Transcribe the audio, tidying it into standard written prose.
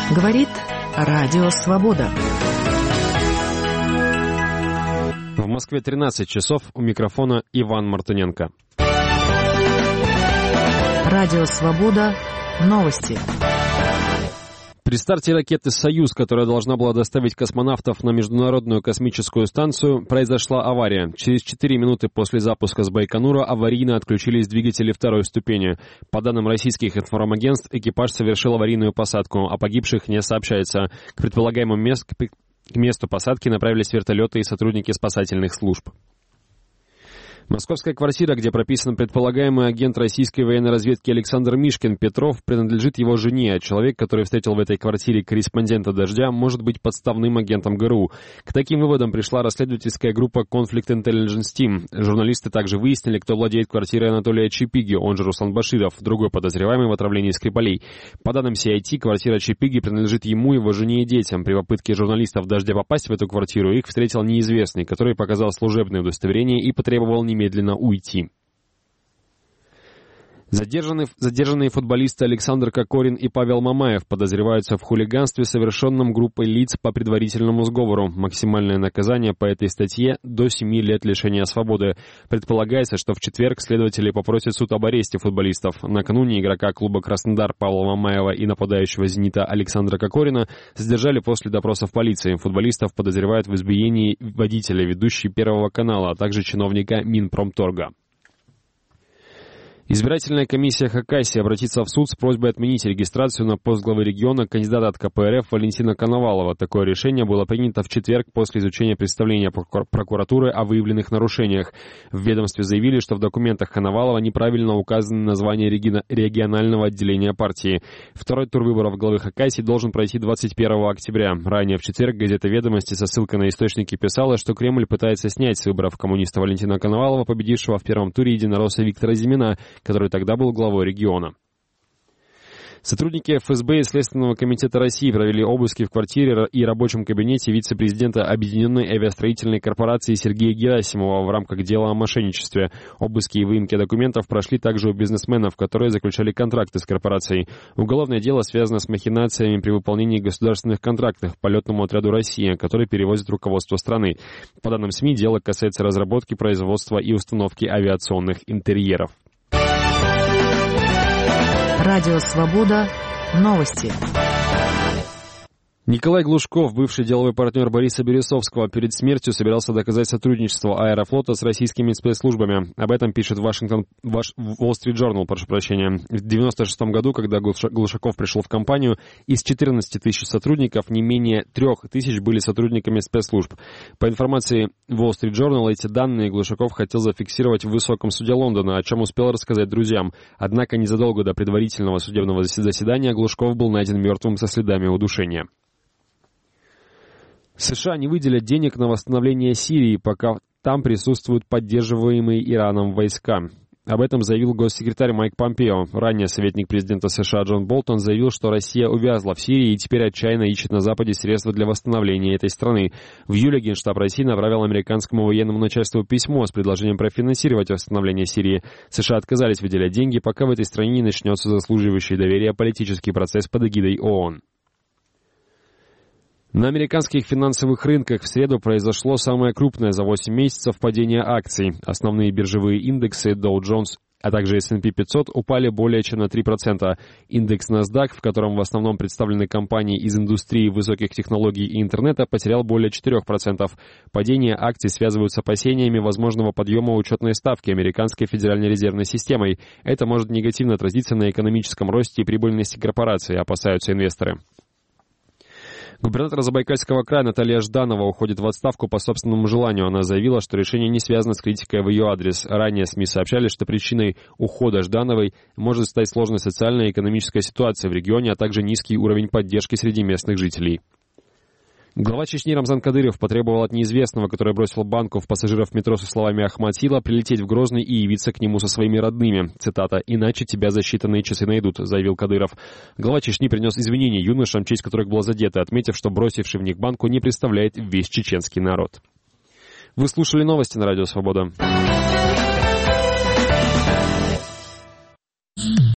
Говорит Радио Свобода. В Москве 13 часов. У микрофона Иван Мартыненко. Радио Свобода. Новости. При старте ракеты «Союз», которая должна была доставить космонавтов на Международную космическую станцию, произошла авария. Через 4 минуты после запуска с Байконура аварийно отключились двигатели второй ступени. По данным российских информагентств, экипаж совершил аварийную посадку, о погибших не сообщается. К предполагаемому месту посадки направились вертолеты и сотрудники спасательных служб. Московская квартира, где прописан предполагаемый агент российской военной разведки Александр Мишкин Петров, принадлежит его жене, а человек, который встретил в этой квартире корреспондента «Дождя», может быть подставным агентом ГРУ. К таким выводам пришла расследовательская группа Conflict Intelligence Team. Журналисты также выяснили, кто владеет квартирой Анатолия Чипиги, он же Руслан Баширов, другой подозреваемый в отравлении Скрипалей. По данным CIT, квартира Чипиги принадлежит ему, его жене и детям. При попытке журналистов «Дождя» попасть в эту квартиру их встретил неизвестный, который показал служебное удостоверение и потребовал немедленно уйти. Задержанные футболисты Александр Кокорин и Павел Мамаев подозреваются в хулиганстве, совершенном группой лиц по предварительному сговору. Максимальное наказание по этой статье – до 7 лет лишения свободы. Предполагается, что в четверг следователи попросят суд об аресте футболистов. Накануне игрока клуба «Краснодар» Павла Мамаева и нападающего «Зенита» Александра Кокорина задержали после допросов полиции. Футболистов подозревают в избиении водителя, ведущей Первого канала, а также чиновника Минпромторга. Избирательная комиссия Хакасии обратится в суд с просьбой отменить регистрацию на пост главы региона кандидата от КПРФ Валентина Коновалова. Такое решение было принято в четверг после изучения представления прокуратуры о выявленных нарушениях. В ведомстве заявили, что в документах Коновалова неправильно указаны названия регионального отделения партии. Второй тур выборов главы Хакасии должен пройти 21 октября. Ранее в четверг газета «Ведомости» со ссылкой на источники писала, что Кремль пытается снять с выборов коммуниста Валентина Коновалова, победившего в первом туре единоросса Виктора Зимина, который тогда был главой региона. Сотрудники ФСБ и Следственного комитета России провели обыски в квартире и рабочем кабинете вице-президента Объединенной авиастроительной корпорации Сергея Герасимова в рамках дела о мошенничестве. Обыски и выемки документов прошли также у бизнесменов, которые заключали контракты с корпорацией. Уголовное дело связано с махинациями при выполнении государственных контрактов полетному отряду «Россия», который перевозит руководство страны. По данным СМИ, дело касается разработки, производства и установки авиационных интерьеров. Радио Свобода. Новости. Николай Глушков, бывший деловой партнер Бориса Березовского, перед смертью собирался доказать сотрудничество Аэрофлота с российскими спецслужбами. Об этом пишет Wall Street Journal, прошу прощения. В 1996 году, когда Глушаков пришел в компанию, из 14 тысяч сотрудников не менее 3 тысяч были сотрудниками спецслужб. По информации Wall Street Journal, эти данные Глушаков хотел зафиксировать в высоком суде Лондона, о чем успел рассказать друзьям. Однако незадолго до предварительного судебного заседания Глушков был найден мертвым со следами удушения. США не выделят денег на восстановление Сирии, пока там присутствуют поддерживаемые Ираном войска. Об этом заявил госсекретарь Майк Помпео. Ранее советник президента США Джон Болтон заявил, что Россия увязла в Сирии и теперь отчаянно ищет на Западе средства для восстановления этой страны. В июле Генштаб России направил американскому военному начальству письмо с предложением профинансировать восстановление Сирии. США отказались выделять деньги, пока в этой стране не начнется заслуживающий доверия политический процесс под эгидой ООН. На американских финансовых рынках в среду произошло самое крупное за 8 месяцев падение акций. Основные биржевые индексы Dow Jones, а также S&P 500 упали более чем на 3%. Индекс NASDAQ, в котором в основном представлены компании из индустрии высоких технологий и интернета, потерял более 4%. Падение акций связывают с опасениями возможного подъема учетной ставки американской Федеральной резервной системой. Это может негативно отразиться на экономическом росте и прибыльности корпораций, опасаются инвесторы. Губернатор Забайкальского края Наталья Жданова уходит в отставку по собственному желанию. Она заявила, что решение не связано с критикой в ее адрес. Ранее СМИ сообщали, что причиной ухода Ждановой может стать сложная социальная и экономическая ситуация в регионе, а также низкий уровень поддержки среди местных жителей. Глава Чечни Рамзан Кадыров потребовал от неизвестного, который бросил банку в пассажиров метро со словами «Ахматила», прилететь в Грозный и явиться к нему со своими родными. Цитата: «Иначе тебя за считанные часы найдут», — заявил Кадыров. Глава Чечни принес извинения юношам, честь которых была задета, отметив, что бросивший в них банку не представляет весь чеченский народ. Вы слушали новости на Радио Свобода.